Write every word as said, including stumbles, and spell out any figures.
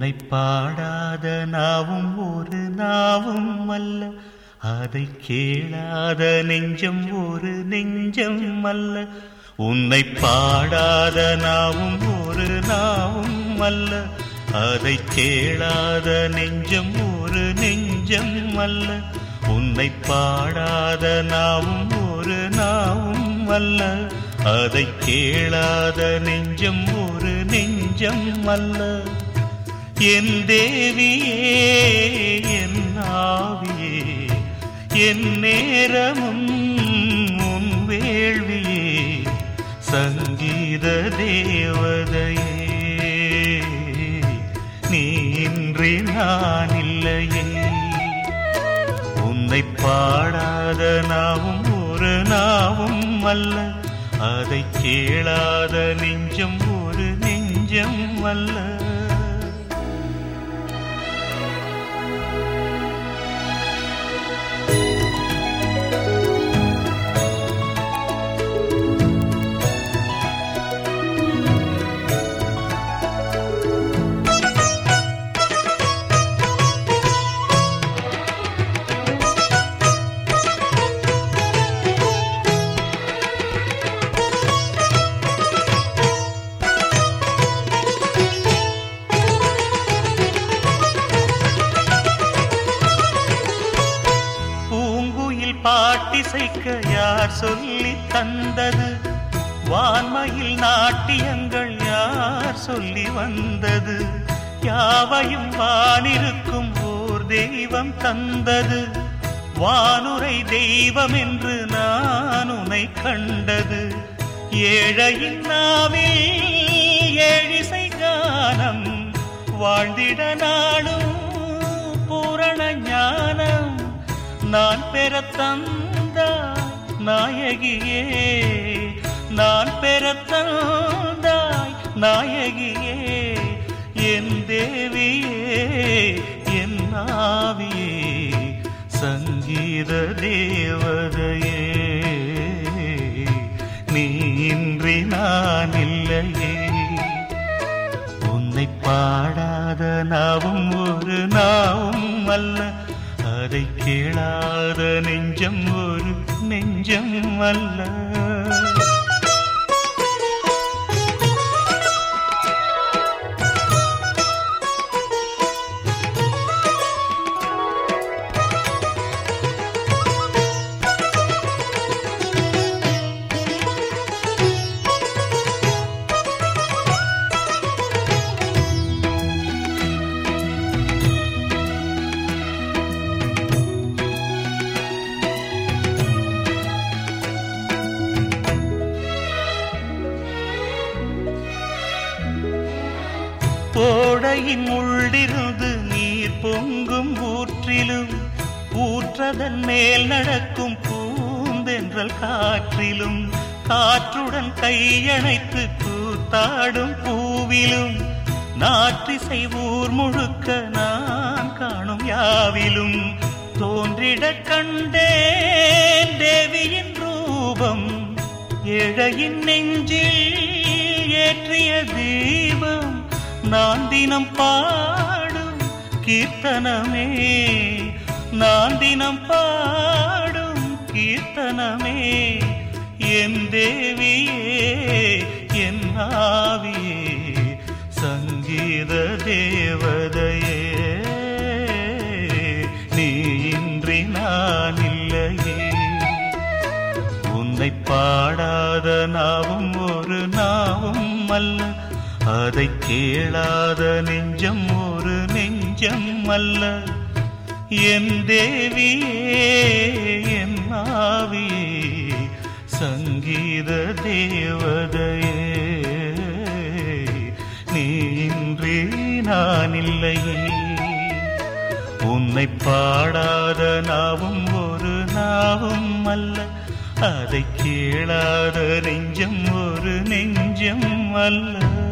உன்னை பாடாத நாவும் ஒரு நாவும் அல்ல, அதை கேளாத நெஞ்சம் ஒரு நெஞ்சம் அல்ல. உன்னை பாடாத நாவும் ஒரு நாவும் அல்ல, அதை கேளாத நெஞ்சம் ஒரு நெஞ்சம் அல்ல. உன்னை பாடாத நாவும் ஒரு நாவும் அல்ல, அதை கேளாத நெஞ்சம் ஒரு நெஞ்சம் அல்ல. என் தேவியே என் ஆவியே என் நேரமும் உன் வேள்வியே சங்கீத தேவதையே, நீ இன்றி நான் இல்லையே. உன்னை பாடாத நாவும் ஒரு நாவும் அல்ல, அதை கேளாத நெஞ்சம் ஒரு நெஞ்சம் அல்ல. பாட்டிசைக்க யார் சொல்லி தந்தது, வான்மையில் நாட்டியங்கள் யார் சொல்லி வந்தது. யாவையும் வானிருக்கும் ஓர் தெய்வம் தந்தது, வானுரை தெய்வம் என்று நான் உனை கண்டது. ஏழையின் நாவில் ஏழிசை கானம் வாழ்ந்திட நாளும் பூரண ஞானம் நான் பெற தந்தாய் நாயகியே, நான் பெற தந்தாய் நாயகியே. என் தேவியே என் ஆவியே சங்கீத தேவதையே, நீ இன்றி நான் இல்லையே. உன்னை பாடாத நாவும் ஒரு நாவும் அல்ல, அதை கேளாத நெஞ்சம் ஒரு நெஞ்சம் அல்ல. ஓடையின் உள்ளிருந்து நீர் பொங்கும் ஊற்றிலும், ஊற்றதன் மேல் நடக்கும் பூந்தென்றல் காற்றிலும், காற்றுடன் கையணைத்து கூத்தாடும் பூவிலும், நாற்றிசை ஊர் முழுக்க நான் காணும் யாவிலும் தோன்றிட கண்டேன் தேவியின் ரூபம். ஏழையின் நெஞ்சில் ஏற்றிய தீபம் நான் தினம் பாடும் கீர்த்தனமே, நான் தினம் பாடும் கீர்த்தனமே. என் தேவியே என் ஆவியே சங்கீத தேவதையே, நீ இன்றி நான் இல்லையே. உன்னை பாடாத நாவும் ஒரு நாவும் அல்ல, அதை கேளாத நெஞ்சம் ஒரு நெஞ்சம் அல்ல. என் தேவியே என் ஆவியே சங்கீத தேவதையே, நீ இன்றி நான் இல்லையே. உன்னை பாடாத நாவும் ஒரு நாவும் அல்ல, அதை கேளாத நெஞ்சம் ஒரு நெஞ்சம் அல்ல.